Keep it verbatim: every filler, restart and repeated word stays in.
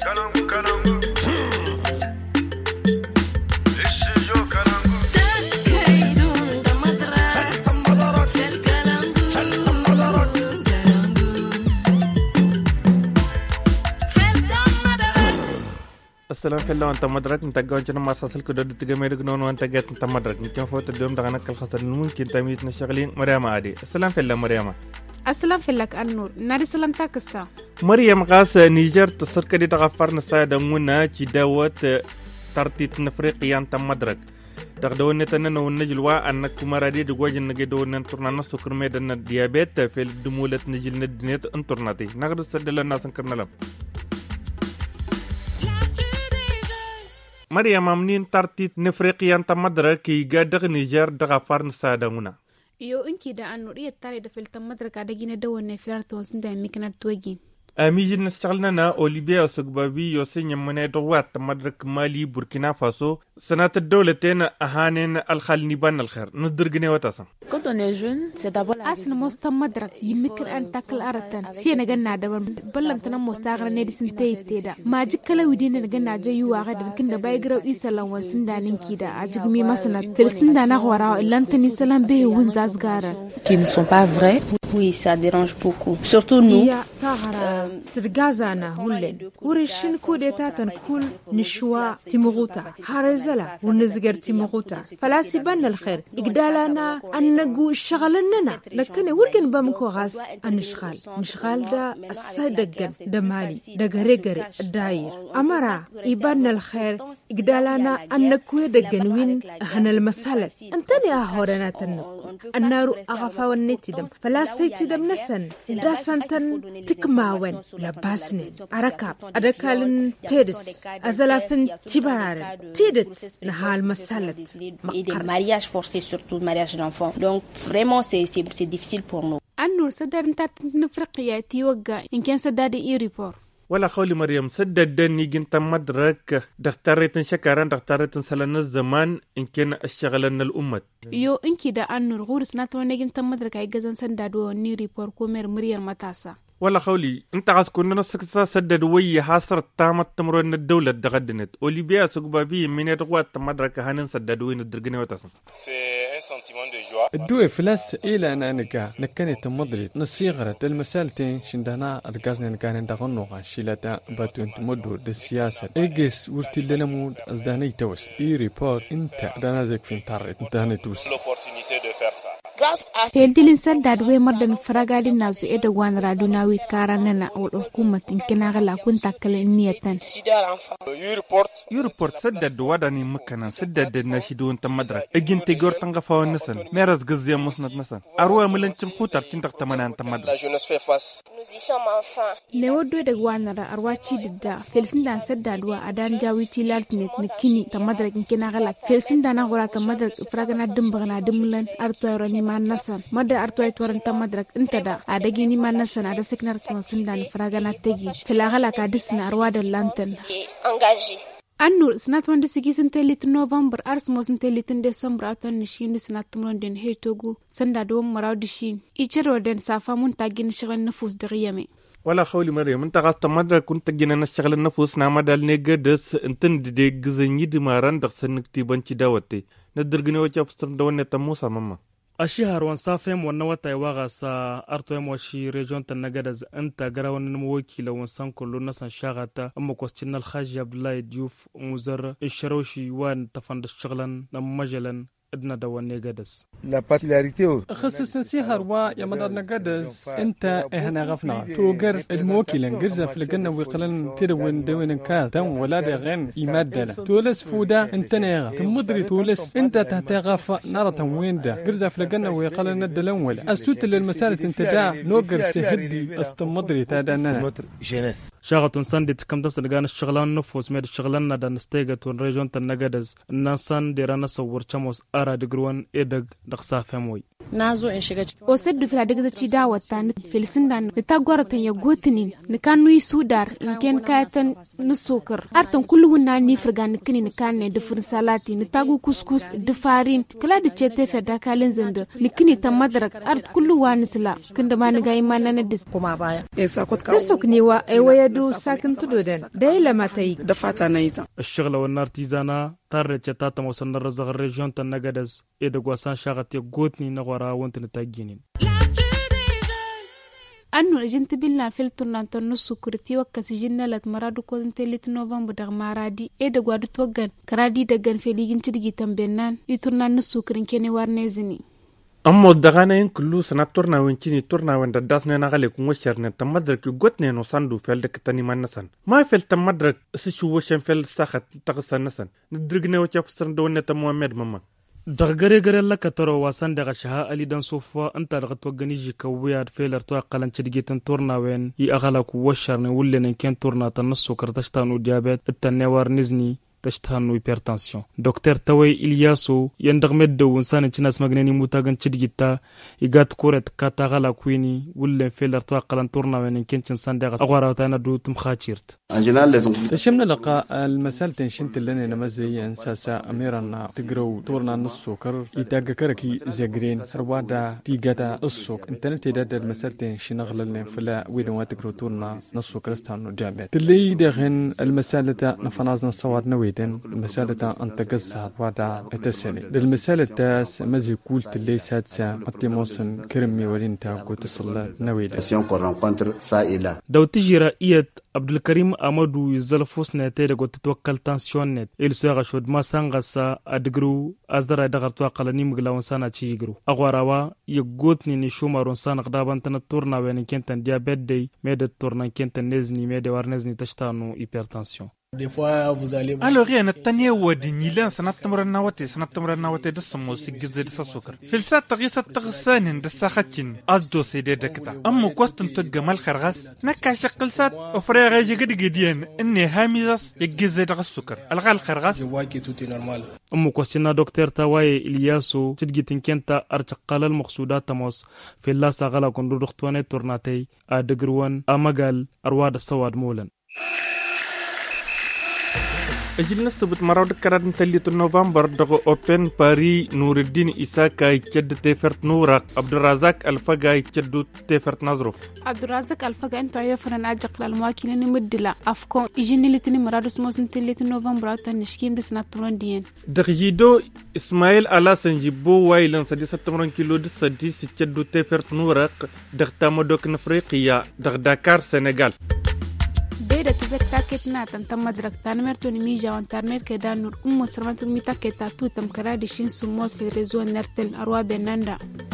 السلام فيلا وانت مدرك انت جوجنا ما ساسلك دود تجميل جنون وانت جات انت مدرك نكون فوت اليوم دغنا كل خسر ممكن تميت نشغلين مريم عادي. السلام فيلا مريم. السلام فيلك النور نادي سلام تاكستا مريم قاس نيجر تصرك دي تغفرنا سايدا منا تداوت ترتيت نفريقيا انت مدرك تقدون نتنن ونجلوا انك مرادي دغوج نجدون نترنا نسو كرميدن الديابيت في الدمولة نجل ندنيت انترناتي نغد سدل الناس نكرنا لهم مريم منين ترتيت نفريقيا انت مدرك يقدغ نيجر دغفرنا سايدا منا iyo inki da an nuriya tare da filtan madraka da gina da wannan filarta wasu da mikinar tuwagi amijin nashtalna na Olivia Sugbabi yosin yamane dawat madrak Mali Burkina Faso sanat ad-dawlatain ahanin al-khalni ban al-khair ndirgine watasa quand on est jeune c'est d'abord asna mustam madrak yimikir an takal aratan sai na ganna da ballantana mustagar ne disin tayte da maji kala widin na ganna jayu wa gadan kinda bai graw isalan wasin da ninki da ajigmi masana filsin da na gwara lantani salam be wun zasgara qui ne sont pas vrais. Oui, ça dérange beaucoup. Surtout nous. ترجازنا هولن ورشين كودتا تنكل نشوا تيمغوتا هارزلا ونزجر تيمغوتا فلاسي بان الخير إقدالنا أن نجو شغلنا لكن ورجن بمكو غاز النشغال نشغال دا الصدقن دمالي دغريغري الداير أمرا إبان الخير إقدالنا أن نكوي دجنوين هن المسألة أنتني أهورنا تنو النار أغفا والنتدم فلاسي تدم نسن دا سنتن تكماون لباسني أركاب أدكالن تيدس أزلافن تبارن تيدت نهال مسالة des mariages forcés surtout le mariage d'enfants donc vraiment c'est c'est c'est difficile pour nous النور صدر انت نفرقيا تيوقع إن كان سداد إي ريبور ولا خولي مريم سدد دني جنت مدرك دختاريتن شكران دختاريتن سلنا الزمان إن كان الشغلنا الأمة يو إنكي دا النور غورس ناتو نجم تمدرك أي جزن سندادو ني ريبور كومير مريم متاسا ولا خولي انت عايز كنا نسك سدد ويا حاصر تامت تمرن الدولة دغدنت أوليبيا سوغبابي من يدغوات مدرك هانن سدد وين الدرجني وتاسن الدوي فلاس إلى أن أنك نكنت مدري نصيغرة المسالتين شندنا أرجعنا نكان دغنوغا شيلتا باتون تمدو السياسة إيجس ورتي لنا مود أزداني توس إي ريبورت أنت دانازك فين تارت أنت توس فيلدي الإنسان دادوي مردن فراغالي نازو إيدا وان رادونا ويتكارننا والحكومة إنكنا غلا كنت أكل النيتان يوربورت سدد وداني مكانا سدد الناشدون تمدرك إجين تيغور تنغفاو النسن ميراز غزيا مسند نسن أروى ملنشم خوتر تندق تمنان تمدرك نودو دقوانا را أروى تشيددا فيلسن دان سددوا أدان جاوي تيلالتنت نكيني تمدرك إنكنا غلا فيلسن دانا غورا تمدرك إفراغنا دمبغنا دملن أرتوى راني ما نسن مدى أرتوى تورن تمدرك انتدا أدقيني ما نسن أدا سكنر سمسن دان إفراغنا تجي فلاغلا كادسنا أروى دلانتن النور سنات وند سيجي سنتلت نوفمبر أرسمو سنتلت ديسمبر أتون نشين سنات تمرون دين هيتوغو سندادوم مراو دشين إيشرو دين سافا منتاجين شغل نفوس دغيامي ولا خولي مريم انت غاست مدر كنت جينا نشغل النفوس نعم دال نيغدس انتن دي غزني دماران دخسنك تيبانشي داوتي ندرغني وجه فستر دون تموسا ماما الشهر وانصافهم ونوات ايواغا سا ارتوهم وشي ريجون تنغدز انت غراون نموكي لو انسان كلو نسان شاغتا ام كوستين الخاج بلاي ديوف مزر الشروشي وان تفند الشغلن نمجلن ادنا دوان نغدز لا باتيلاريتي خصص سيهر وا يا مدار نغدز انت هنا غفنا توغر الموكل انجرز في الجنه ويقلن تدون دوين كا دم ولا دغن يمدل تولس فودا انت نيغا تمدري تولس انت تهتغف نرة وين دا جرز في الجنه ويقلن الدلون ولا استوت للمساله انت دا نوغر سيهدي استمدري تادنا شاغتون سانديت كم تصدقان الشغلان نفوس ميد الشغلان دا نستيغت ون ريجون تنغدز الناسان ديرانا صور چموس ara digruwan edag da safem wai nazo in shiga cikin o seddu fila daga zaci dawa ta ni filsin dan ni ta gwaratan ya gotinin ni kan nui sudar in ken kayatan ni sokar artan kullu na ni firga ni kini ni kan ne da fur salati ni tagu kuskus da farin kala da ce te da kalin zanda ni kini ta madrak art kullu wa ni sila kinda ma ni ga imana na dis kuma baya da sokni wa ai waya du sakin tudoden da ila matai da fata na ita الشغله والنارتيزانا تار تشتات موسن الرزق الريجون تنغدز ايدا غواسان شاغتي غوتني نغورا وانت نتاجينين annu ejenti bilna filturnan tonno sukurti wakkati jinnalat maradu ko telit novembre dag maradi e de gwadu togan karadi dagan feligin cidigi tambennan iturnan no sukurin kene warnezini ammo dagana en kullu sana turna wencini turna wenda dasne na gale kungo sherne tamadrak gotne no sandu felde kitani manasan ma fel tamadrak si shuwo shen fel sakhat tagsan nasan nidrigne o chafsar do ne ta muhammad mama daga gare gare la kataro wasan daga shaha ali dan sofa anta daga to gani ji kawiya felar to qalan cidigitan turna wen i agala ku washarne wullene ken turna tan sukar tashtanu diabet tanne war nizni تشتهنو hypertension دكتور توي إلياسو يندغمد دو إنسان تناس مغنيني متاغن تشدجتا يغات كورت كاتاغالا كويني ولا فيلر تو قلن تورنا وين كنت إنسان دغ أغوارا تانا دو تمخاتشيرت تشمنا لقاء المسال تنشنت لنا نمزي انساسا اميرنا تقرو تورنا نص سكر يتاغ كركي زغرين روادا تيغاتا السوق انترنت داد المسال تنشنغل لنا فلا وين واتقرو تورنا نص سكر ستانو جابت تلي دغن المسالة نفنازنا صواد نوي المسألة أن تقصها وضع التسلي المسألة تاس مزي قلت اللي سادسة أتموسن كرمي ولينتا قوتصل نويدا دو تجي رأيت عبد الكريم أمادو يزلفوس نتيجة قد تتوكل تنسيون نت إلسوا غشود ما سانغسا أدقرو أزدر أدغر توقلني مغلاون سانا تيجرو أغواروا يقوتني نشو مارون سانا قدابان تنطورنا وين كنتن ديابت دي ميدة تورنا كنتن نزني ميدة وارنزني تشتانو إيبرتنسيون Alors rien التانية ودي نيلان سنتمر النواتي سنتمر النواتي دسمو سجزي دس السكر في السات تغيس التغسان دس خاتين أزدو سيدي دكتا أمو كوستن تجمع الخرغاس نكا شقل سات أفريا غاجي قد قديان إني هاميزاس يجزي دغ السكر ألغا الخرغاس أمو كوستنا دكتور تاواي إلياسو تدجتن كنتا أرتقال المقصودات تموس في الله ساغالا كندو دختواني تورناتي أدقروان أمغال أرواد السواد مولن أجلنا سبت مراد كراد تليت نوفمبر دغو أوبن باري نور الدين إساكا يجد تفرت نورق عبد الرزاق الفقا يجد تفرت نظروف عبد الرزاق الفقا أنت يفرن أجق للمواكين مدلا أفكون إجيني لتني مراد سموسن تليت نوفمبر تنشكيم بسنة ترندين دغجيدو إسماعيل على سنجيبو وايلان سديسة تمرن كيلو دي سديس يجد تفرت نورق دغ تامدوك نفريقيا دغ داكار سنغال بيدا تزك تاكت ناتن تم مدرك تانمرتوني ميجا وانترنت كدان نور أمو سرمتك ميتاكتا توتم كرادي شين سموت في ريزوان نرتل أروا بناندا